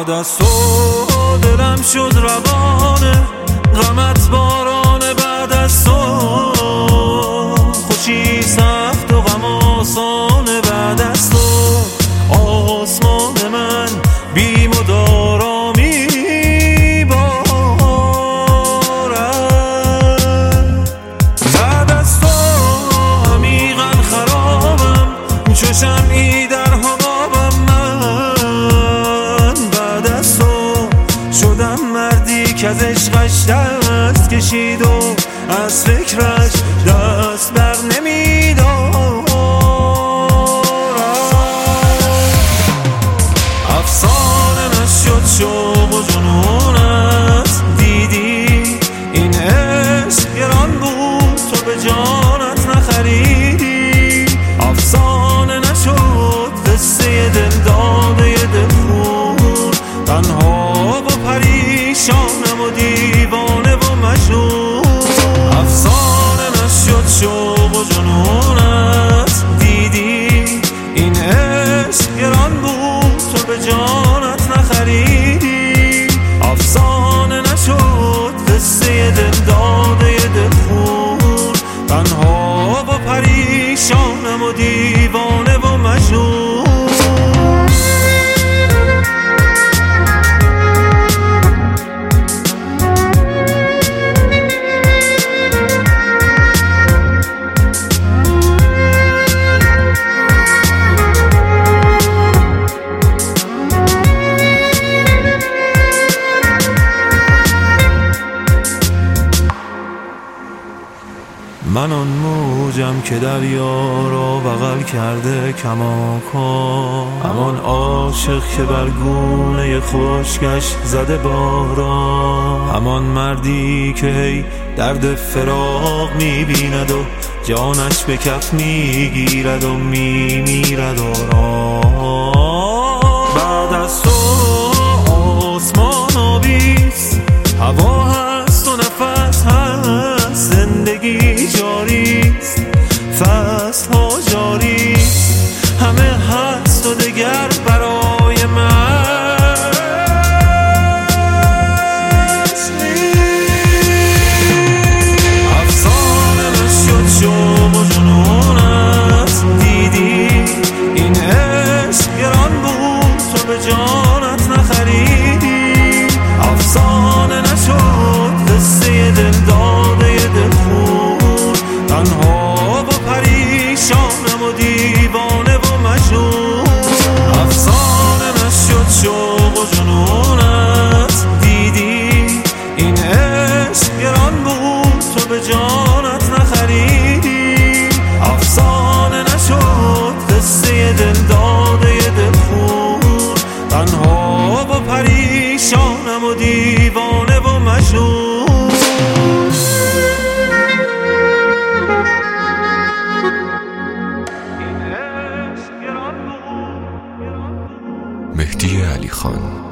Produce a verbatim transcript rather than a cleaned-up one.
بعد از تو دلم شد روانه، غمت بارانه. بعد از تو خوشی سخت و غم آسانه. بعد از تو آسمان من بیم و دارامی بارد. بعد از تو عمیقا خرابم، چو شمعی در حبابم من. بعد از تو شدم مردی که از عشقش دست کشید و از فکرش دست بر نمیدارد. افسانه نشد شوق و جنونت، دیدی این عشق گران بود تو به جانت نخریدی. افسانه نشد قصه دل داده دلخون، تنها و پریشانم و دیوانه و مجنون. افسانه نشد شوق و جنونت، دیدی این عشق گران بود تو به جانت نخریدی. افسانه نشد قصه دل داده دلخون، تنها و پریشانم و دیوانه و مجنون. من آن موجم که دریا را بغل کرده کماکان، همان عاشق که بر گونه خشکش زده باران، همان مردی که هی درد فراق میبیند و جانش به کف میگیرد و میمیرد آرام. بعد از تو آسمان آبیست، هوا هست و نفس هست، زندگی جاریست، فصل ها جاریست، همه هست و دگر برای من افسانه نشد شوق و جنونت، دیدی این عشق گران بود تو به جانت نخریدی. افسانه نشد قصه دل داده دلخون، تنها و پریشانم و دیوانه و مجنون. افسانه نشد شوق و جنونت، دیدی این عشق گران بود تو به جانت نخریدی. افسانه نشد قصه دل داده دلخون، تنها و پریشانم و دیوانه و مجنون. مهدی علی خان.